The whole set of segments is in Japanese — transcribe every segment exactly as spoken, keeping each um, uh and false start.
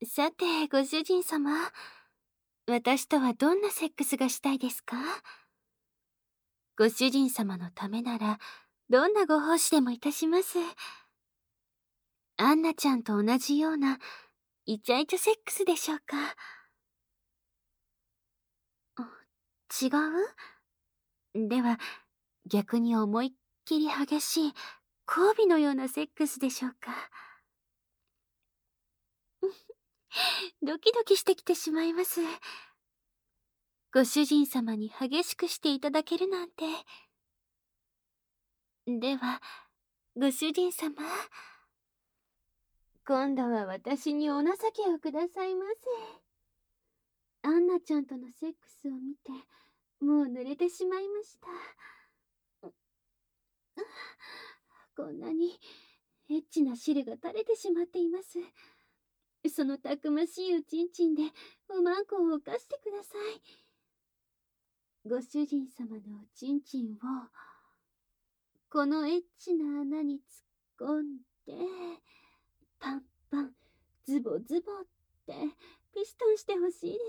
さて、ご主人様。私とはどんなセックスがしたいですか？ご主人様のためなら、どんなご奉仕でもいたします。アンナちゃんと同じような、イチャイチャセックスでしょうか？あ、違う？では、逆に思いっきり激しい、交尾のようなセックスでしょうか？ドキドキしてきてしまいます。ご主人様に激しくしていただけるなんて。では、ご主人様。今度は私にお情けをくださいませ。アンナちゃんとのセックスを見て、もう濡れてしまいました。こんなにエッチな汁が垂れてしまっています。そのたくましいおちんちんでおまんこを犯してください。ご主人様のおちんちんをこのエッチな穴に突っ込んで、パンパンズボズボってピストンしてほしいです。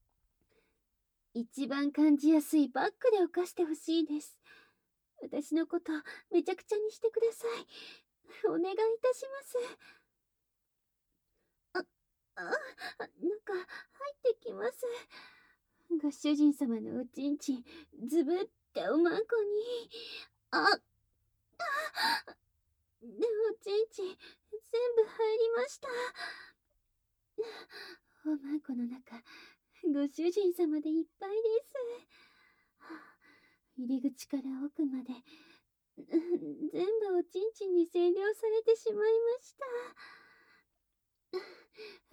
一番感じやすいバックで犯してほしいです。私のことめちゃくちゃにしてください。お願いいたします。あ、あ、なんか入ってきます。ご主人様のおちんちんズブっておまんこに。あ、あ、でおちんちん全部入りました。おまんこの中、ご主人様でいっぱいです。入り口から奥まで、全部おちんちんに占領されてしまいました。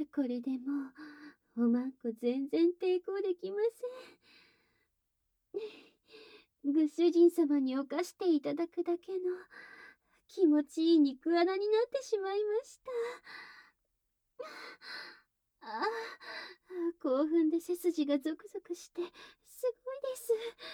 これでもう、おまんこ全然抵抗できません。ご主人様に犯していただくだけの気持ちいい肉穴になってしまいました。ああ、興奮で背筋がゾクゾクしてすごいです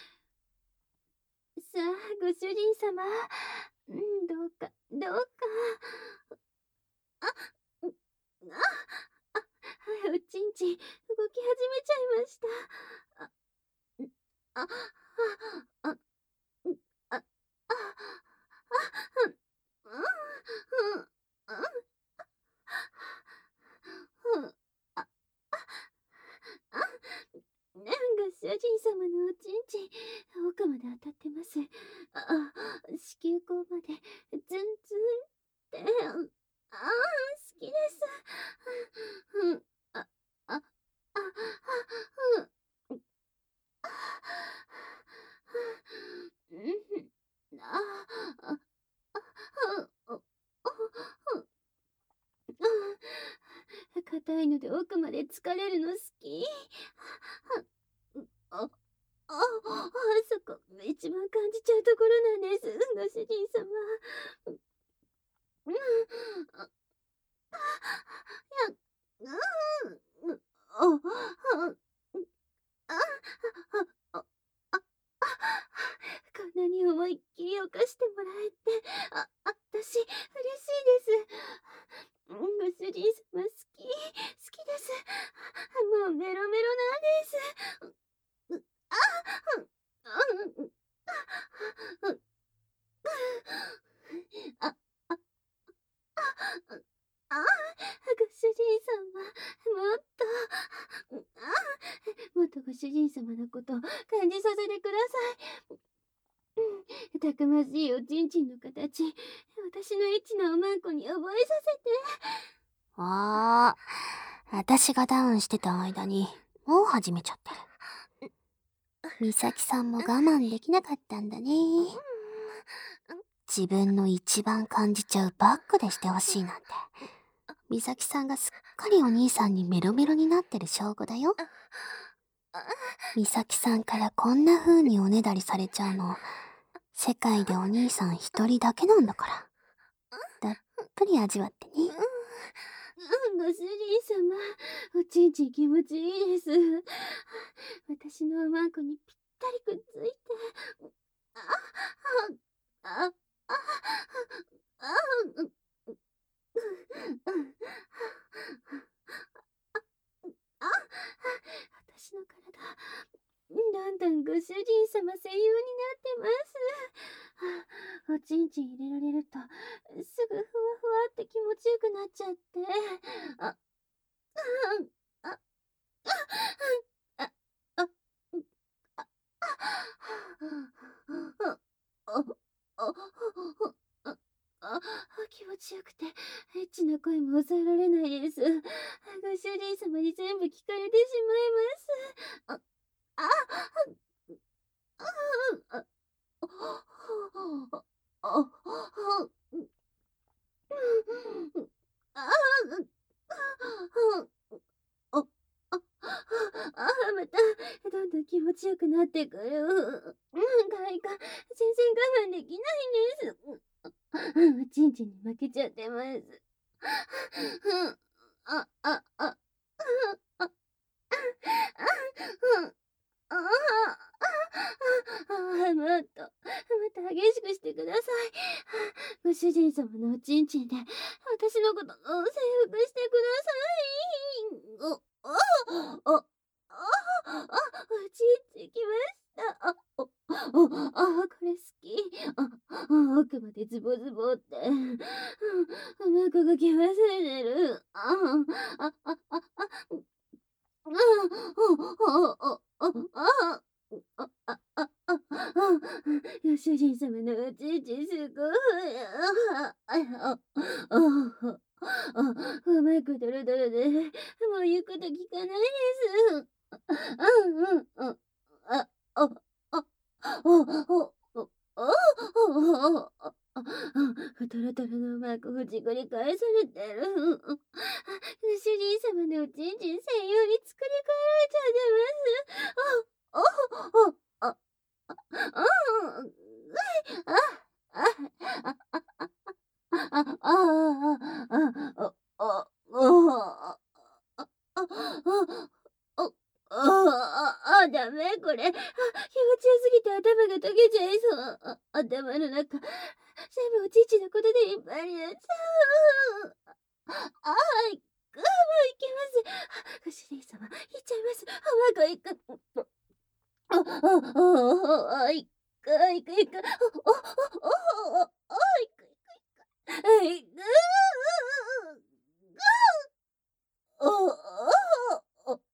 。さあ、ご主人様、うん、どうかどうか。あ、あ、あ、おちんちん動き始めちゃいました。あ、あ、あ、あ、あ、あ、ご主人様のおちんちん奥まで当たってます。あ、子宮口までズンズンって、あ、好きです。うん、あ、あ、あ、あ、うん、うん、あ、あ、あ、あ、硬いので奥まで疲れるの好き。あ、あ、あ、そこ一番感じちゃうところなんです、ご主人様。うん、あ、いや、うん、あ、あ、あ、あ、あ、あ、こんなに思いっきり犯してもらえて、あ、あたし嬉しいです。ご主人様好き、好きです。もうメロメロなんです。う、あ、うん、うん、うん、あ、あ、あ、あ、ご主人様、もっと、あ、もっとご主人様のこと感じさせてください。うん、たくましいおちんちんの形、私のエッチなおまんこに覚えさせて。 ああ、私がダウンしてた間に、もう始めちゃってる。美咲さんも我慢できなかったんだね。自分の一番感じちゃうバックでしてほしいなんて。美咲さんがすっかりお兄さんにメロメロになってる証拠だよ。美咲さんからこんな風におねだりされちゃうの、世界でお兄さん一人だけなんだから。たっぷり味わってね。 ご主人様、おちんちん気持ちいいです。私のおまんこにぴったりくっついて。あ、あ、あ、あ、あ、うん、 どんどんご主人様専用になってます。はあ、おちんちん入れられるとすぐふわふわって気持ちよくなっちゃって、あ、あ、あ、あ、あ、あ、あ、あ、あ、あ、気持ちよくてエッチな声も抑えられないです。ご主人様に全部聞かれてしまいます。あ、あ、あ、あ、あ、あ、あ、あ、またどんどん気持ちよくなってくる。うん、かいか全然我慢できないんです。おちんちんに負けちゃってます。あ、あ、あ、あ、あ、あ、あ、あ、もっと、もっと激しくしてください。ご主人様のおちんちんで私のことを征服してください。お、お、お、あ、あ、おちんちんきました。あ、お、お、あ、これ好き。あ、あ、奥までズボズボって。うん、うまく動き忘れてる。あ、あ、あ、あ、あ、あ、あ、あ、あ、あ、あ、あ、あ、あ、あ、ご主人様のおちんちんすごい。あ、あ、あ、あ、あ、うまくドロドロで、もう言うこと聞かないです。うんうんうん。あ、あ、あ、お、お、お、お、あ、トロトロのうまくほじくり返されてる。ご主人様のおちんちん専用に作り変えられちゃってます。お、お、お、あ、あ、あ、あ、あ、あ、あ、あ、あ、あ、あ、あ、あ、お、あ、あ、ダメこれ。あ、気持ちよすぎて頭が溶けちゃいそう。あ、頭の中、全部おちんちんのことでいっぱいになっちゃう。あ、いく、もういけます。ご主人様、いっちゃいます。うまくいく。あ、あ、あ、あ、いく、いく、いく。お、お、お、お、お、いく、いく、いく。いく。お、お、お、お、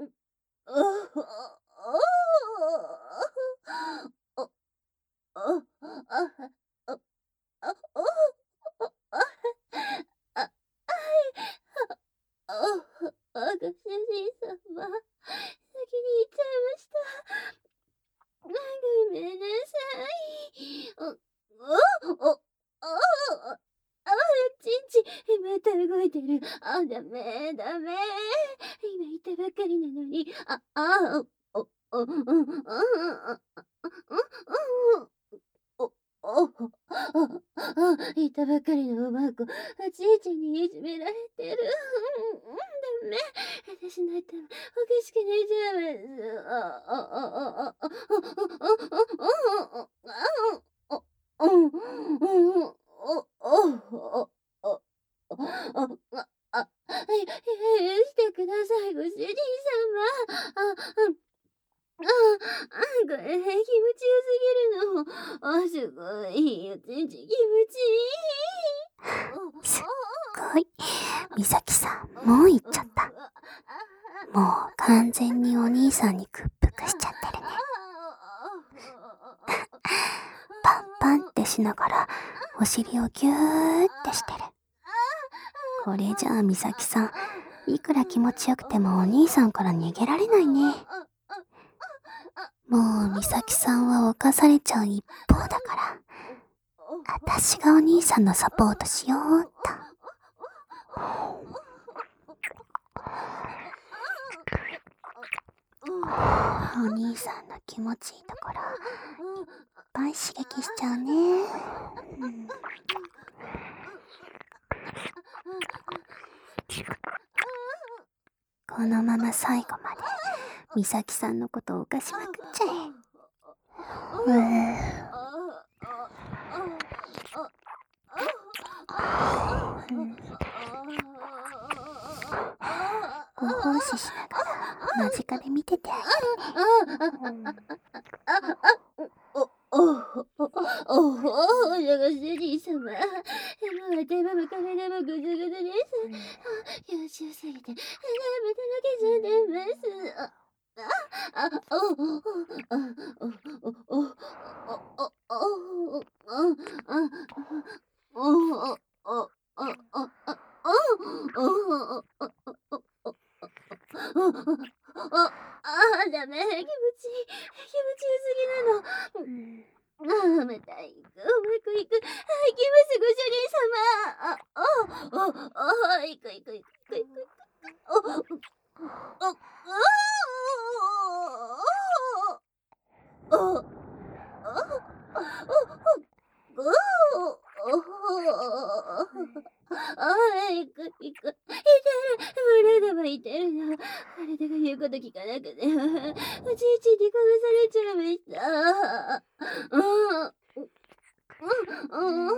お、お、あ、あ、あ、あ、お、お、あ、あ、あい、あ、あ、ご主人様、先に行っちゃいました。ごめんなさい。お、お、お、あ、あ、あ、ちんちん、また動いてる。あ、ダメ、ダメ。今言ったばっかりなのに。あ、あ、お、お、お、うん、うん、うん、うん、うん、お、お、あ、あ、言ったばっかりのおばあこ、おちんちんにいじめられてる。うん、ダメ。私の頭、おかしくなっちゃいます。あ、あ、あ、あ、あ、あ、あ、あ、あ、あ、あ、あ、うん、うん、お、お、お、お、あ、あ、あ、許してください、ご主人様。あ、うん。ああ、これ、気持ちよすぎるの。あ、すごい。おちんちん気持ちいい。 すっごい。みさきさん、もう行っちゃった。もう完全にお兄さんに屈服しちゃってるね。パンパンってしながら、お尻をぎゅーってしてる。これじゃあみさきさん、いくら気持ちよくてもお兄さんから逃げられないね。もうみさきさんは犯されちゃう一方だから、あたしがお兄さんのサポートしようっと。お兄さんの気持ちいいところ、いっぱい刺激しちゃうね。うん、このまま最後までみさきさんのことを犯しまくっちゃえ。うーん、ご奉仕しながら間近で見ててあお、お、お、お、お、ご主人様。もう頭も体もぐずぐずです。優秀すぎて、眠たのけちゃってます。あ、あ、お、お、お、お、お、お、お、お、お、お、お、お、お、ああ、ダメ、気持ちいい。気持ちよすぎなの。ああ、また行く、うまくいく。あ、行きます、ご主人様。あ、あ、あ、あ、行く行く行く行く行く。お、お、お、お、お、お、ああ、行く行く。痛い。体も痛るの。体が言うこと聞かなくて、おじいちに殺されちゃいました。うん。うん。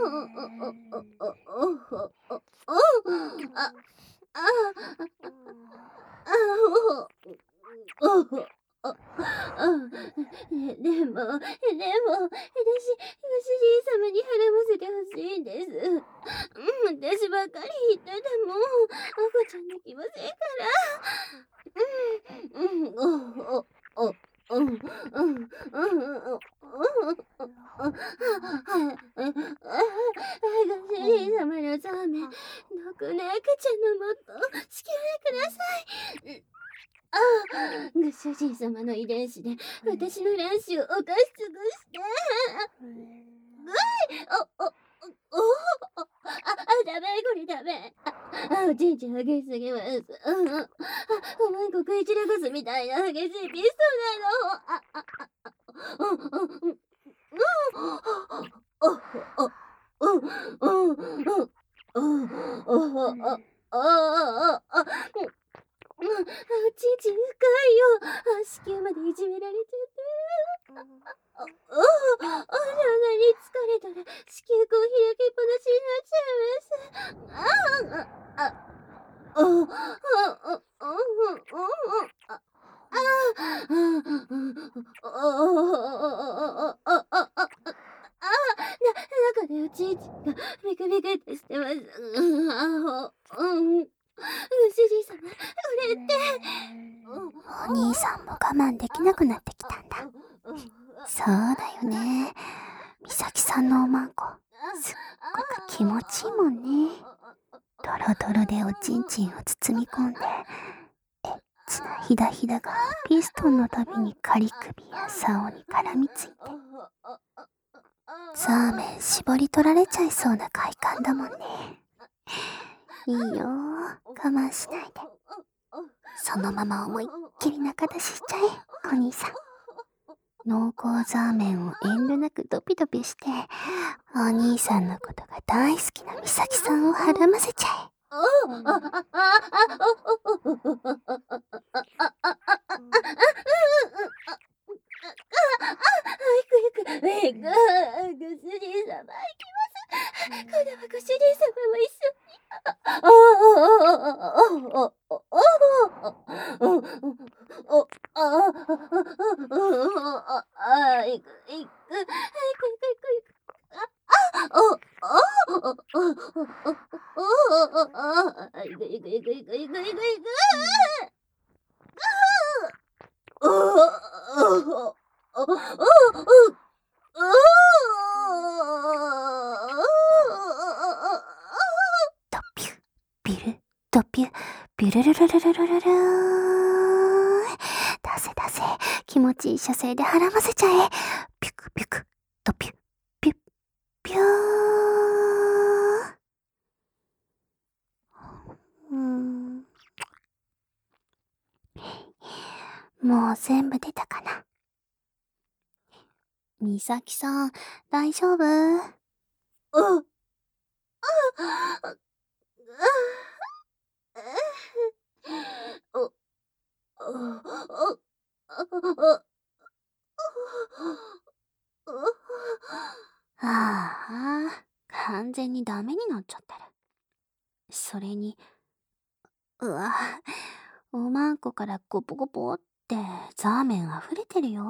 あ、あ、あ、あ、あ、ででも、でも、私、ご主人様に払わせてほしいんです。うん、私ばっかり言ってたもん。赤ちゃんできませんから。うん、うん、お、お、お、うん、うん、うん、うん、うん、ご主人様のザーメン、毒の赤ちゃんのもっと好きでください。ああ、ご主人様の遺伝子で私の卵子を犯し尽くして。ぐい、お、お、お、お、あ、あ、ダメ、これダメ。あ、おちんちん激しすぎます。うん、あ、お前こ食い散らかすみたいな激しいピストなの。あ、あ、あ、あ、うん、うん、うん、うん、お、お、うん、うん、うん、うん、お、お、あ、あ、あ、あ、うん、あ、ちんちん深いよ。あ、子宮までいじめられちゃってる。あ、あ、あ、あ、そんなに疲れたら子宮口開きっぱなしになっちゃいます。ああ、あ、あ、あ、あ、あ、あ、あ、あ、中でおちんちんがビクビクってしてます。うん、あ、うん。ご主人様、これって。 お兄さんも我慢できなくなってきたんだ。そうだよね。美咲さんのおまんこ、すっごく気持ちいいもんね。ドロドロでおちんちんを包み込んで、エッチなひだひだがピストンのたびにカリ首や竿に絡みついて、ザーメン絞り取られちゃいそうな快感だもんね。いいよ、我慢しないで。そのまま思いっきり中出ししちゃえ、お兄さん。濃厚ザーメンを遠慮なくドピドピして、お兄さんのことが大好きな美咲さんをはらませちゃえ。 ご主人様、行きます。今度はご主人様も一緒に。ああ、ああ、ああ、ああ、行く、行く、行く、行く、行く。あ、お、お、お、お、お、あ、行く、行く、行く、行く、行く、行く、行く。お、お、お、お、 ドピュ、ビル、ドピュ、ビュルルルルルルルルーン。出せ出せ、気持ちいい射精ではらませちゃえ。ピュクピュク、ドピュ、ピュッ、ピューン。うーん。もう全部出たかな。美咲さん、大丈夫？ お、お、 ああ、完全にダメになっちゃってる。それに、うわ、 おまんこからゴポゴポってザーメン溢れてるよ。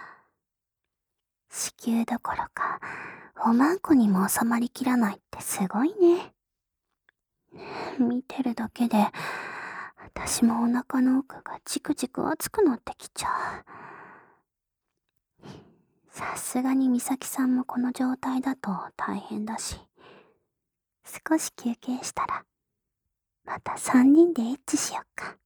子宮どころか、おまんこにも収まりきらないってすごいね。見てるだけで、私もお腹の奥がチクチク熱くなってきちゃう。さすがに美咲さんもこの状態だと大変だし、少し休憩したら、また三人でエッチしよっか。